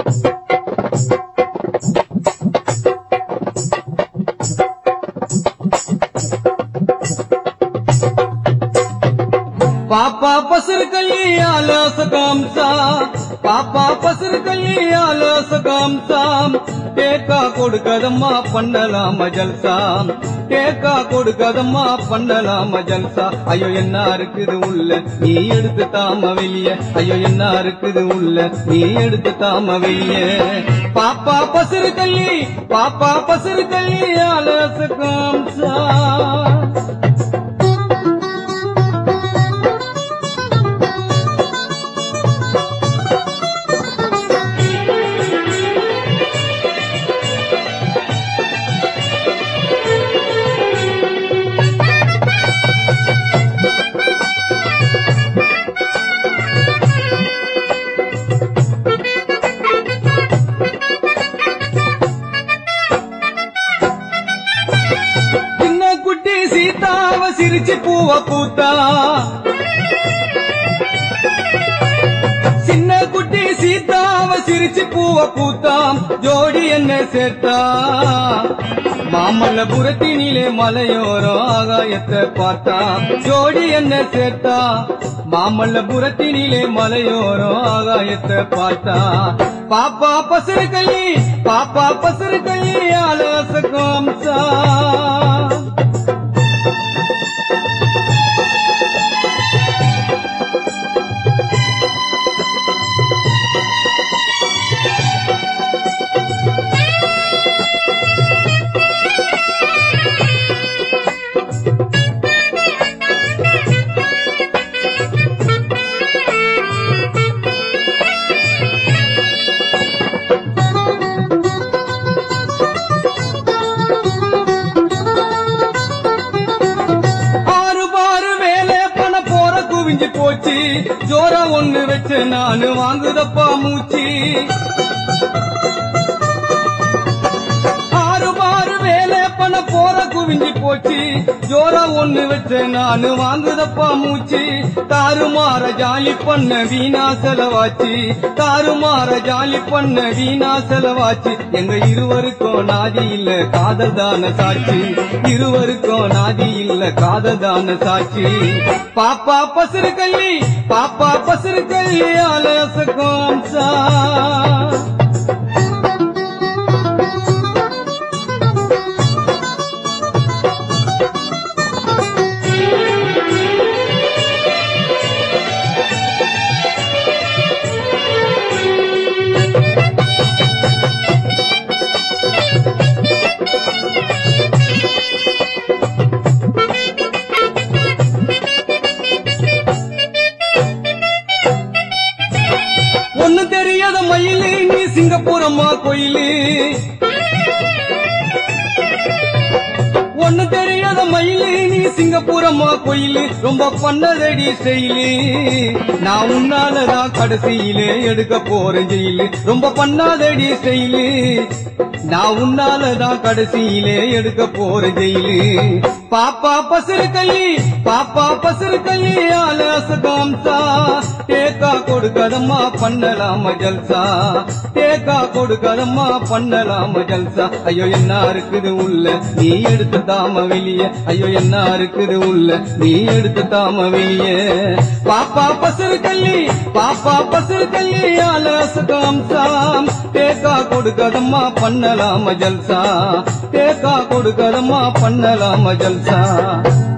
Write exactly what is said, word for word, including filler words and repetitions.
पापा पसर कली आलस कामसा पापा पसर कली आलस कामसा टेका कोडुकदम्मा पन्नलाम जलसा टेका कोडुकदम्मा पन्नलाम जलसा ஐயோ என்ன இருக்குது உள்ள நீ எடுத்து தாம வெளியே ஐயோ என்ன இருக்குது உள்ள நீ எடுத்து தாம வெளியே பாப்பா பசர் கல்லி பாப்பா பசர் கல்லி ஆலஸ் காம்சா सीताव सिरिची पूव पूता சின்ன குட்டி சீதாவ சிரிச்சு பூவ பூத்தா ஜோடி என்ன சேர்த்தா மாமல்லபுரத்தினிலே மலையோரம் ஆகாயத்தை பார்த்தா ஜோடி என்ன சேர்த்தா மாமல்லபுரத்தினிலே மலையோரம் ஆகாயத்தை பார்த்தா பாப்பா பசரு கல்லி பாப்பா பசரு கல்லி ஆலோச காம்சா போச்சு ஜோரா ஒண்ணு வச்சு நானு வாங்குதப்பா மூச்சு ஆறு பாரு வேலை பண்ண போற குவிஞ்சு போச்சு ஜோரா ஒண்ணு வச்சு நானு வாங்குதப்பா மூச்சு தாறுமாற ஜாலி பண்ண வீணா செலவாச்சு தாறுமாற ஜாலி பண்ண வீணா செலவாச்சு எங்க இருவருக்கும் நாதி இல்ல காதல் தான சாட்சி இருவருக்கும் நாதி இல்ல காதல் தான சாட்சி पापा पसर कली पापा पसर कली आलस कामसा ஒன்னு தெரியாத மயிலு நீ சிங்கப்பூரம்மா கோயிலு ஒன்னு தெரியாத மயிலு நீ சிங்கப்பூரம்மா கோயிலு ரொம்ப பண்ணதடி ஸ்டைலு நான் உன்னாலதான் கடைசியிலே எடுக்க போறேன் ஜெயிலு ரொம்ப பண்ணாதடி ஸ்டைலு நான் உன்னாலதான் கடைசியிலே எடுக்க போறேன் ஜெயிலு பாப்பா பசரு கல்லி பாப்பா பசரு கல்லி ஆலஸ் காம்சா டேக்கா கொடுக்கதம்மா பண்ணலாம ஜல்சா டேக்கா கொடுக்கதம்மா பண்ணலாம ஜல்சா ஐயோ என்ன இருக்குது உள்ள நீ எடுத்து தாம வெளியே ஐயோ என்ன இருக்குது உள்ள நீ எடுத்து தாம வெளியே பாப்பா பசரு கல்லி பாப்பா பசரு கல்லி ஆலஸ் காம்சா டேக்கா கொடுக்கதம்மா பண்ணலாம ஜல்சா டேக்கா கொடுக்கதம்மா பண்ணலாம ஜல்சா